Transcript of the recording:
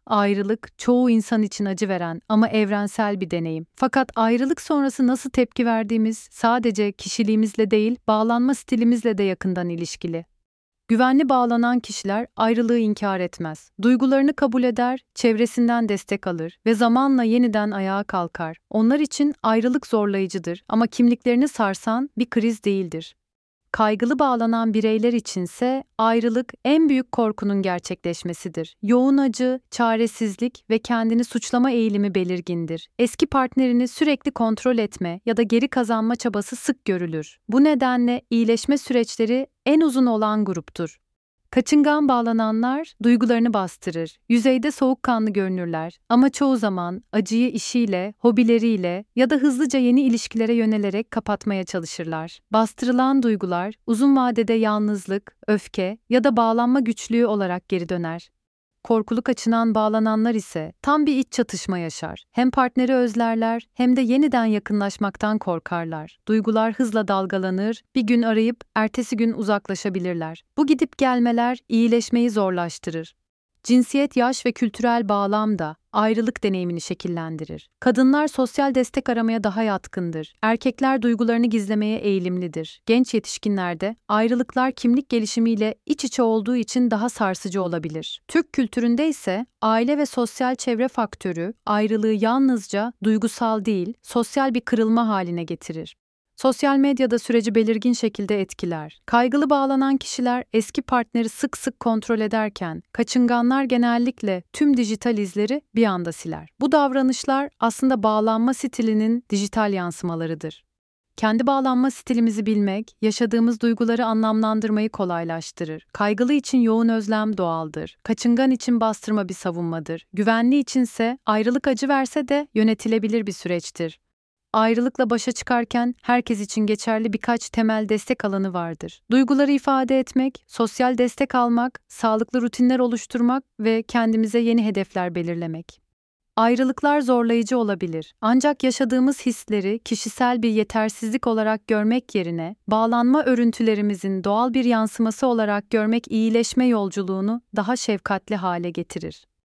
Ayrılık, çoğu insan için acı veren ama evrensel bir deneyim. Fakat ayrılık sonrası nasıl tepki verdiğimiz sadece kişiliğimizle değil, bağlanma stilimizle de yakından ilişkili. Güvenli bağlanan kişiler ayrılığı inkar etmez. Duygularını kabul eder, çevresinden destek alır ve zamanla yeniden ayağa kalkar. Onlar için ayrılık zorlayıcıdır ama kimliklerini sarsan bir kriz değildir. Kaygılı bağlanan bireyler içinse ayrılık en büyük korkunun gerçekleşmesidir. Yoğun acı, çaresizlik ve kendini suçlama eğilimi belirgindir. Eski partnerini sürekli kontrol etme ya da geri kazanma çabası sık görülür. Bu nedenle iyileşme süreçleri en uzun olan gruptur. Kaçıngan bağlananlar duygularını bastırır, yüzeyde soğukkanlı görünürler ama çoğu zaman acıyı işiyle, hobileriyle ya da hızlıca yeni ilişkilere yönelerek kapatmaya çalışırlar. Bastırılan duygular uzun vadede yalnızlık, öfke ya da bağlanma güçlüğü olarak geri döner. Korkulu kaçınan bağlananlar ise tam bir iç çatışma yaşar. Hem partneri özlerler hem de yeniden yakınlaşmaktan korkarlar. Duygular hızla dalgalanır, bir gün arayıp ertesi gün uzaklaşabilirler. Bu gidip gelmeler iyileşmeyi zorlaştırır. Cinsiyet, yaş ve kültürel bağlam da ayrılık deneyimini şekillendirir. Kadınlar sosyal destek aramaya daha yatkındır. Erkekler duygularını gizlemeye eğilimlidir. Genç yetişkinlerde ayrılıklar kimlik gelişimiyle iç içe olduğu için daha sarsıcı olabilir. Türk kültüründe ise aile ve sosyal çevre faktörü ayrılığı yalnızca duygusal değil, sosyal bir kırılma haline getirir. Sosyal medyada süreci belirgin şekilde etkiler. Kaygılı bağlanan kişiler eski partneri sık sık kontrol ederken, kaçınganlar genellikle tüm dijital izleri bir anda siler. Bu davranışlar aslında bağlanma stilinin dijital yansımalarıdır. Kendi bağlanma stilimizi bilmek, yaşadığımız duyguları anlamlandırmayı kolaylaştırır. Kaygılı için yoğun özlem doğaldır. Kaçıngan için bastırma bir savunmadır. Güvenli içinse ayrılık acı verse de yönetilebilir bir süreçtir. Ayrılıkla başa çıkarken herkes için geçerli birkaç temel destek alanı vardır. Duyguları ifade etmek, sosyal destek almak, sağlıklı rutinler oluşturmak ve kendimize yeni hedefler belirlemek. Ayrılıklar zorlayıcı olabilir. Ancak yaşadığımız hisleri kişisel bir yetersizlik olarak görmek yerine, bağlanma örüntülerimizin doğal bir yansıması olarak görmek iyileşme yolculuğunu daha şefkatli hale getirir.